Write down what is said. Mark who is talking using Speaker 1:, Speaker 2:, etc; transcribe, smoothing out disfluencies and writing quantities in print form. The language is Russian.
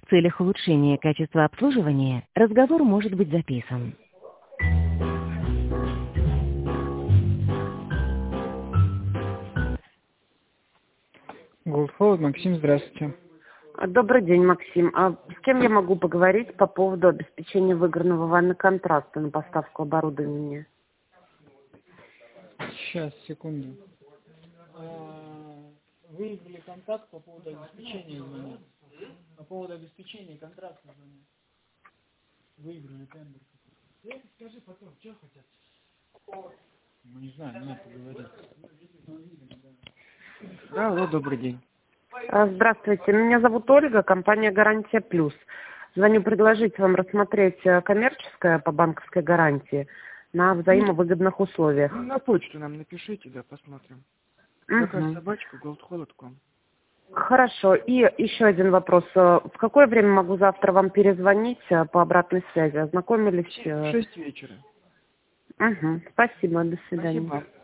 Speaker 1: В целях улучшения качества обслуживания разговор может быть записан.
Speaker 2: Голдфолд, Максим, здравствуйте.
Speaker 3: Добрый день, Максим. А с кем я могу поговорить по поводу обеспечения выигранного вами контракта на поставку оборудования?
Speaker 2: Сейчас, секунду. Выиграли контакт по поводу обеспечения звонят. По поводу обеспечения контракта звонят. Выиграли тендер. Скажи потом, что хотят? Ну не знаю, надо поговорить. Да, алло, добрый день.
Speaker 3: Здравствуйте, меня зовут Ольга, компания «Гарантия Плюс». Звоню предложить вам рассмотреть коммерческое по банковской гарантии на взаимовыгодных условиях.
Speaker 4: Ну, на почту нам напишите, да, посмотрим. Заказ собачку, goldholod.com.
Speaker 3: Хорошо. И еще один вопрос. В какое время могу завтра вам перезвонить по обратной связи? Ознакомились?
Speaker 4: В 6 вечера.
Speaker 3: Спасибо, до свидания.
Speaker 4: Спасибо.